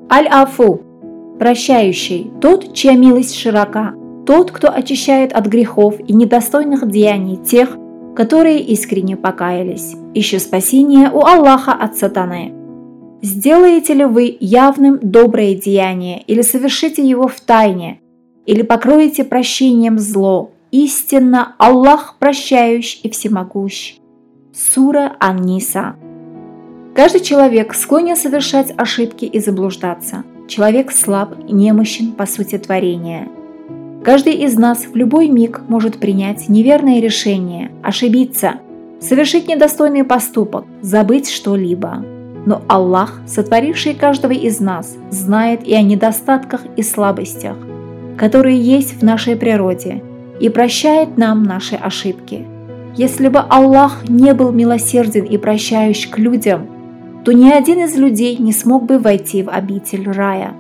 Аль-Афу – прощающий, тот, чья милость широка, тот, кто очищает от грехов и недостойных деяний тех, которые искренне покаялись. Ищу спасение у Аллаха от сатаны. Сделаете ли вы явным доброе деяние, или совершите его в тайне, или покроете прощением зло? Истинно, Аллах прощающий и всемогущ. Сура Ан-Ниса. Каждый человек склонен совершать ошибки и заблуждаться. Человек слаб и немощен по сути творения. Каждый из нас в любой миг может принять неверное решение, ошибиться, совершить недостойный поступок, забыть что-либо. Но Аллах, сотворивший каждого из нас, знает и о недостатках и слабостях, которые есть в нашей природе, и прощает нам наши ошибки. Если бы Аллах не был милосерден и прощающий к людям, то ни один из людей не смог бы войти в обитель рая.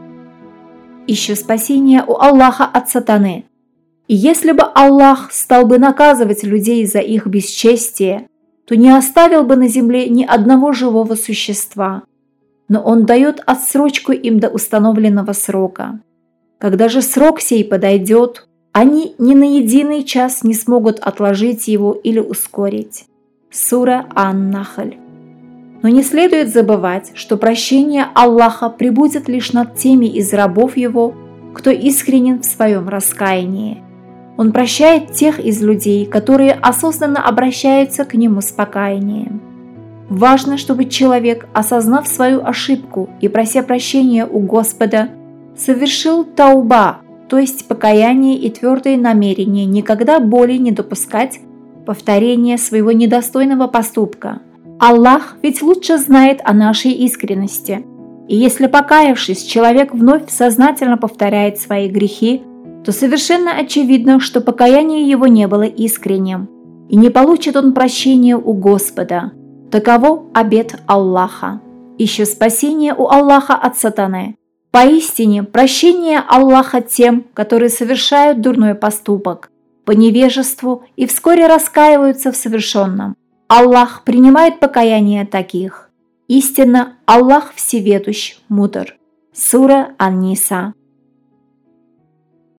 Ищу спасения у Аллаха от сатаны. И если бы Аллах стал бы наказывать людей за их бесчестие, то не оставил бы на земле ни одного живого существа. Но Он дает отсрочку им до установленного срока. Когда же срок сей подойдет, они ни на единый час не смогут отложить его или ускорить. Сура Ан-Нахль. Но не следует забывать, что прощение Аллаха пребудет лишь над теми из рабов Его, кто искренен в своем раскаянии. Он прощает тех из людей, которые осознанно обращаются к Нему с покаянием. Важно, чтобы человек, осознав свою ошибку и прося прощения у Господа, совершил тауба, то есть покаяние и твердое намерение никогда более не допускать повторения своего недостойного поступка. Аллах ведь лучше знает о нашей искренности. И если, покаявшись, человек вновь сознательно повторяет свои грехи, то совершенно очевидно, что покаяние его не было искренним, и не получит он прощения у Господа. Таково обет Аллаха. Ищу спасение у Аллаха от сатаны. Поистине, прощение Аллаха тем, которые совершают дурной поступок, по невежеству и вскоре раскаиваются в совершенном. Аллах принимает покаяние таких. Истинно, Аллах всеведущ, мудр. Сура Ан-Ниса.